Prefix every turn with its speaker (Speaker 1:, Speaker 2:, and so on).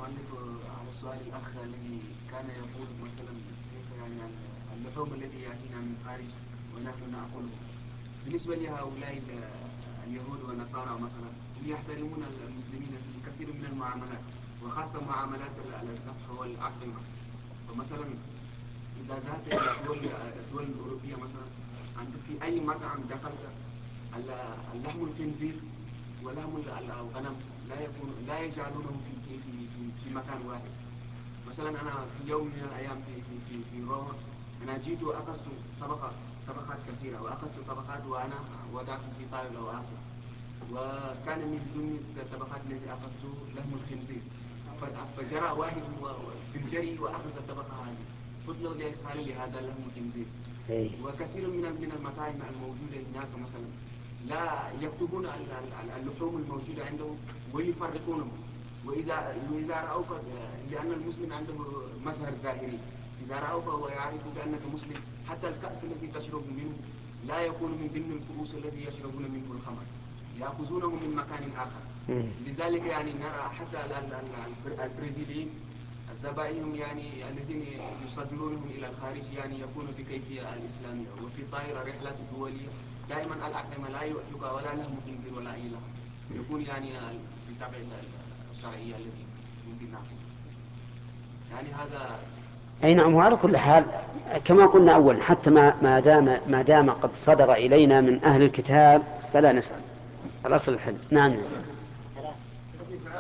Speaker 1: المؤلف على سؤال الأخ الذي كان يقول مثلا كيف يعني اللحوم التي يأتينا من خارج ونحن نأكله. بالنسبة لهؤلاء اليهود والنصارى مثلا هم يحترمون المسلمين في كثير من المعاملات، وخاصة معاملات الذبح والأطعمة. فمثلا إذا ذهبت إلى الدول الأوروبية مثلا، أنت في أي مطعم دخلت اللحم الخنزير ولحم الغنم لا يجعلونهم في مكان واحد. مثلا أنا في يوم من الأيام في روما، أنا جيت وأخذت طبقات كثيرة، وأخذت طبقات وأنا وضعت في طاولة وآكل، وكان من ضمن الطبقات التي أخذته لحم الخنزير. فجرى واحد في الجري وأخذ الطبقة هذه، قلت له ليش قال لي هذا لحم الخنزير. وكثير من المطاعم الموجودة هناك مثلا لا يكتبون اللحوم الموجودة عندهم ويفرقونهم. وإذا رأوك، لأن المسلم عنده مظهر ظاهري، إذا رأوك ويعرفوا بأنك مسلم، حتى الكأس الذي تشرب منه لا يكون من ضمن الكؤوس الذي يشربون منه الخمر، يأخذونه من مكان آخر. لذلك يعني نرى حتى البرازيليين الزبائن يعني الذين يصدرونهم إلى الخارج يعني يكون بكيفية الإسلامية، وفي طائرة رحلات دولية دائما الأطعمة لا يؤتك ولا لهم خنزير ولا أي لحم، يكون يعني بالطبع الشرعية التي ممكن نأخذ. يعني هذا
Speaker 2: أي نعم. وعلى كل حال كما قلنا أولا، حتى ما دام قد صدر إلينا من أهل الكتاب فلا نسأل، الأصل الحل. نعم.